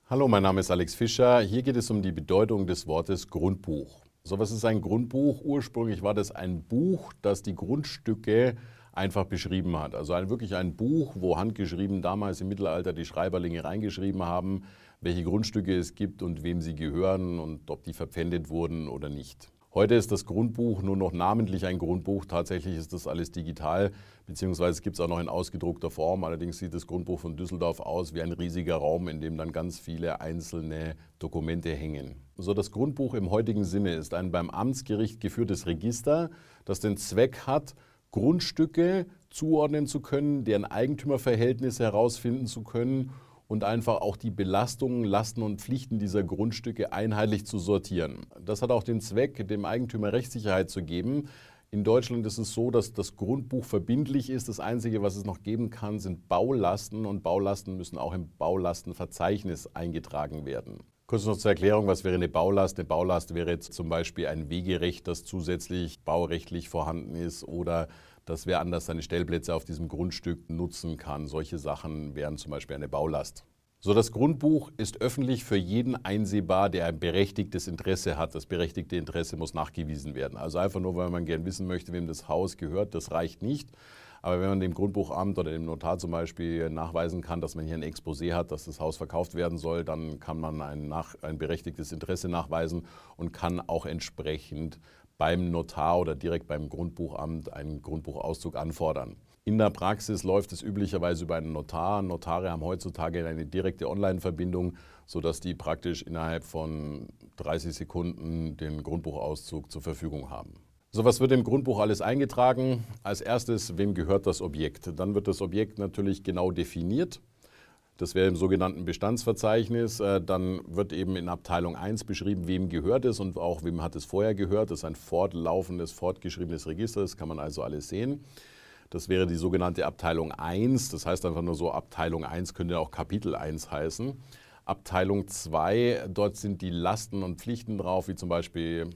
Hallo, mein Name ist Alex Fischer. Hier geht es um die Bedeutung des Wortes Grundbuch. So, was ist ein Grundbuch? Ursprünglich war das ein Buch, das die Grundstücke einfach beschrieben hat. Also wirklich ein Buch, wo handgeschrieben damals im Mittelalter die Schreiberlinge reingeschrieben haben, welche Grundstücke es gibt und wem sie gehören und ob die verpfändet wurden oder nicht. Heute ist das Grundbuch nur noch namentlich ein Grundbuch. Tatsächlich ist das alles digital, beziehungsweise gibt es auch noch in ausgedruckter Form. Allerdings sieht das Grundbuch von Düsseldorf aus wie ein riesiger Raum, in dem dann ganz viele einzelne Dokumente hängen. So, das Grundbuch im heutigen Sinne ist ein beim Amtsgericht geführtes Register, das den Zweck hat, Grundstücke zuordnen zu können, deren Eigentümerverhältnisse herausfinden zu können und einfach auch die Belastungen, Lasten und Pflichten dieser Grundstücke einheitlich zu sortieren. Das hat auch den Zweck, dem Eigentümer Rechtssicherheit zu geben. In Deutschland ist es so, dass das Grundbuch verbindlich ist. Das Einzige, was es noch geben kann, sind Baulasten und Baulasten müssen auch im Baulastenverzeichnis eingetragen werden. Kurz noch zur Erklärung, was wäre eine Baulast? Eine Baulast wäre jetzt zum Beispiel ein Wegerecht, das zusätzlich baurechtlich vorhanden ist oder dass wer anders seine Stellplätze auf diesem Grundstück nutzen kann. Solche Sachen wären zum Beispiel eine Baulast. So, das Grundbuch ist öffentlich für jeden einsehbar, der ein berechtigtes Interesse hat. Das berechtigte Interesse muss nachgewiesen werden. Also einfach nur, weil man gern wissen möchte, wem das Haus gehört, das reicht nicht. Aber wenn man dem Grundbuchamt oder dem Notar zum Beispiel nachweisen kann, dass man hier ein Exposé hat, dass das Haus verkauft werden soll, dann kann man ein berechtigtes Interesse nachweisen und kann auch entsprechend beim Notar oder direkt beim Grundbuchamt einen Grundbuchauszug anfordern. In der Praxis läuft es üblicherweise über einen Notar. Notare haben heutzutage eine direkte Online-Verbindung, sodass die praktisch innerhalb von 30 Sekunden den Grundbuchauszug zur Verfügung haben. So, was wird im Grundbuch alles eingetragen? Als erstes, wem gehört das Objekt? Dann wird das Objekt natürlich genau definiert. Das wäre im sogenannten Bestandsverzeichnis. Dann wird eben in Abteilung 1 beschrieben, wem gehört es und auch wem hat es vorher gehört. Das ist ein fortlaufendes, fortgeschriebenes Register, das kann man also alles sehen. Das wäre die sogenannte Abteilung 1, das heißt einfach nur so, Abteilung 1 könnte auch Kapitel 1 heißen. Abteilung 2, dort sind die Lasten und Pflichten drauf, wie zum Beispiel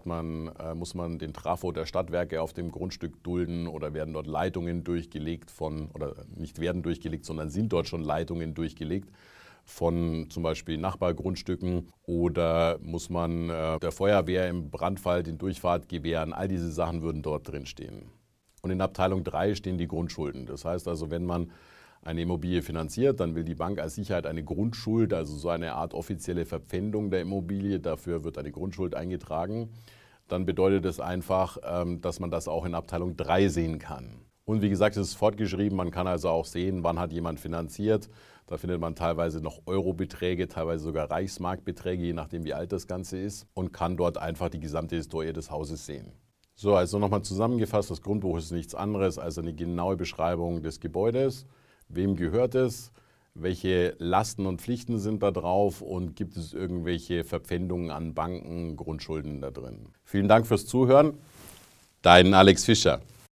muss man den Trafo der Stadtwerke auf dem Grundstück dulden oder werden dort Leitungen durchgelegt oder nicht werden durchgelegt, sondern sind dort schon Leitungen durchgelegt von zum Beispiel Nachbargrundstücken oder muss man der Feuerwehr im Brandfall den Durchfahrt gewähren. All diese Sachen würden dort drin stehen. Und in Abteilung 3 stehen die Grundschulden. Das heißt also, wenn man eine Immobilie finanziert, dann will die Bank als Sicherheit eine Grundschuld, also so eine Art offizielle Verpfändung der Immobilie, dafür wird eine Grundschuld eingetragen. Dann bedeutet es einfach, dass man das auch in Abteilung 3 sehen kann. Und wie gesagt, es ist fortgeschrieben, man kann also auch sehen, wann hat jemand finanziert. Da findet man teilweise noch Eurobeträge, teilweise sogar Reichsmarkbeträge, je nachdem wie alt das Ganze ist und kann dort einfach die gesamte Historie des Hauses sehen. So, also nochmal zusammengefasst, das Grundbuch ist nichts anderes als eine genaue Beschreibung des Gebäudes. Wem gehört es? Welche Lasten und Pflichten sind da drauf und gibt es irgendwelche Verpfändungen an Banken, Grundschulden da drin? Vielen Dank fürs Zuhören. Dein Alex Fischer.